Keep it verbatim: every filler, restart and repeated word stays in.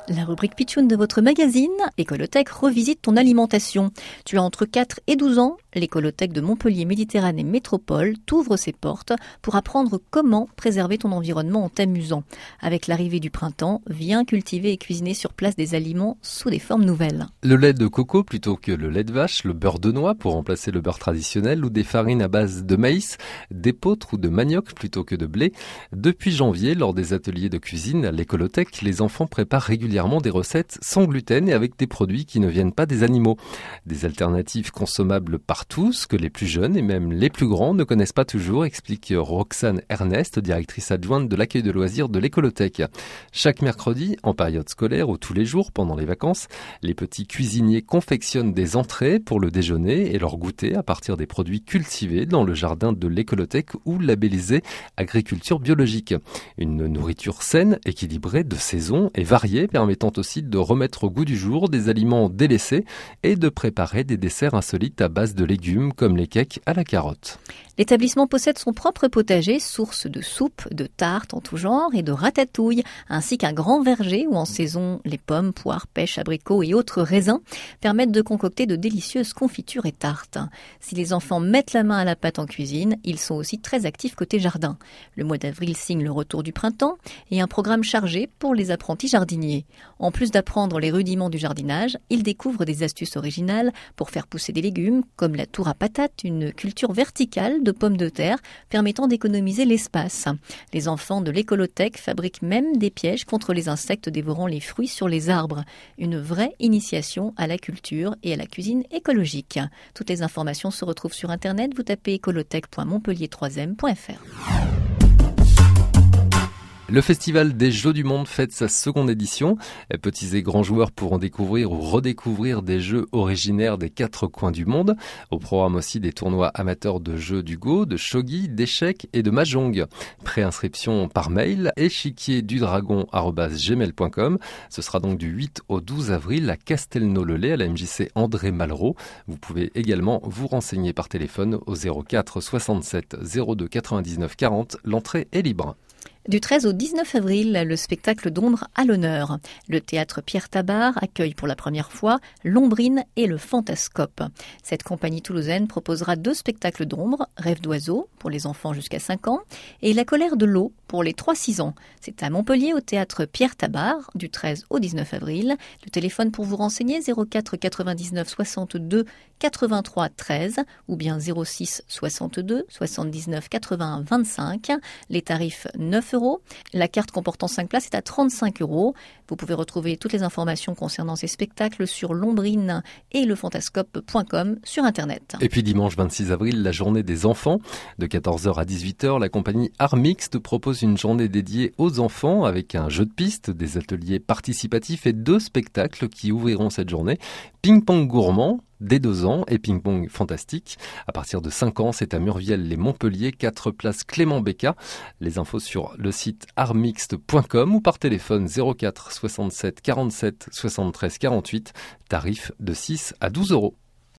La rubrique Pitchoun de votre magazine Écolothèque revisite ton alimentation. Tu as entre quatre et douze ans, l'Écolothèque de Montpellier Méditerranée Métropole t'ouvre ses portes pour apprendre comment préserver ton environnement en t'amusant. Avec l'arrivée du printemps, viens cultiver et cuisiner sur place des aliments sous des formes nouvelles. Le lait de coco plutôt que le lait de vache, le beurre de noix pour remplacer le beurre traditionnel ou des farines à base de maïs, d'épeautre ou de manioc plutôt que de blé. Depuis janvier, lors des ateliers de cuisine à l'Écolothèque, les enfants préparent régulièrement des recettes sans gluten et avec des produits qui ne viennent pas des animaux. Des alternatives consommables par tous, que les plus jeunes et même les plus grands ne connaissent pas toujours, explique Roxane Ernest, directrice adjointe de l'accueil de loisirs de l'Écolothèque. Chaque mercredi, en période scolaire ou tous les jours pendant les vacances, les petits cuisiniers confectionnent des entrées pour le déjeuner et leur goûter à partir des produits cultivés dans le jardin de l'Écolothèque ou labellisés agriculture biologique. Une nourriture saine, équilibrée, de saison et variée permettant aussi de remettre au goût du jour des aliments délaissés et de préparer des desserts insolites à base de légumes comme les cakes à la carotte. L'établissement possède son propre potager, source de soupe, de tartes en tout genre et de ratatouille, ainsi qu'un grand verger où en saison les pommes, poires, pêches, abricots et autres raisins permettent de concocter de délicieuses confitures et tartes. Si les enfants mettent la main à la pâte en cuisine, ils sont aussi très actifs côté jardin. Le mois d'avril signe le retour du printemps et un programme chargé pour les apprentis jardiniers. En plus d'apprendre les rudiments du jardinage, ils découvrent des astuces originales pour faire pousser des légumes, comme la tour à patates, une culture verticale de pommes de terre permettant d'économiser l'espace. Les enfants de l'Écolothèque fabriquent même des pièges contre les insectes dévorant les fruits sur les arbres. Une vraie initiation à la culture et à la cuisine écologique. Toutes les informations se retrouvent sur internet, vous tapez écolothèque point montpellier trois m point f r. Le Festival des Jeux du Monde fête sa seconde édition. Petits et grands joueurs pourront découvrir ou redécouvrir des jeux originaires des quatre coins du monde. Au programme aussi des tournois amateurs de jeux du Go, de shogi, d'échecs et de mahjong. Préinscription par mail échiquierdudragon arobase gmail point com. Ce sera donc du huit au douze avril à Castelnau-le-Lay à la M J C André Malraux. Vous pouvez également vous renseigner par téléphone au zéro quatre soixante-sept zéro deux quatre-vingt-dix-neuf quarante. L'entrée est libre. Du treize au dix-neuf avril, le spectacle d'ombre à l'honneur. Le théâtre Pierre Tabart accueille pour la première fois Lombrine et le Fantascope. Cette compagnie toulousaine proposera deux spectacles d'ombre, Rêve d'oiseau pour les enfants jusqu'à cinq ans et La colère de l'eau pour les trois six ans. C'est à Montpellier au théâtre Pierre Tabart du treize au dix-neuf avril. Le téléphone pour vous renseigner zéro quatre quatre-vingt-dix-neuf soixante-deux quatre-vingt-trois treize ou bien zéro six soixante-deux soixante-dix-neuf quatre-vingts vingt-cinq. Les tarifs neuf euros. La carte comportant cinq places est à trente-cinq euros. Vous pouvez retrouver toutes les informations concernant ces spectacles sur lombrine et le fantascope point com sur internet. Et puis dimanche vingt-six avril, la journée des enfants. De quatorze heures à dix-huit heures, la compagnie Art Mixte propose une journée dédiée aux enfants avec un jeu de piste, des ateliers participatifs et deux spectacles qui ouvriront cette journée. Ping-pong gourmand dès deux ans et ping-pong fantastique. À partir de cinq ans, c'est à Murviel-les-Montpellier, quatre place Clément Becca. Les infos sur le site artmixte point com ou par téléphone zéro quatre soixante-sept quarante-sept soixante-treize quarante-huit. Tarif de six à douze euros.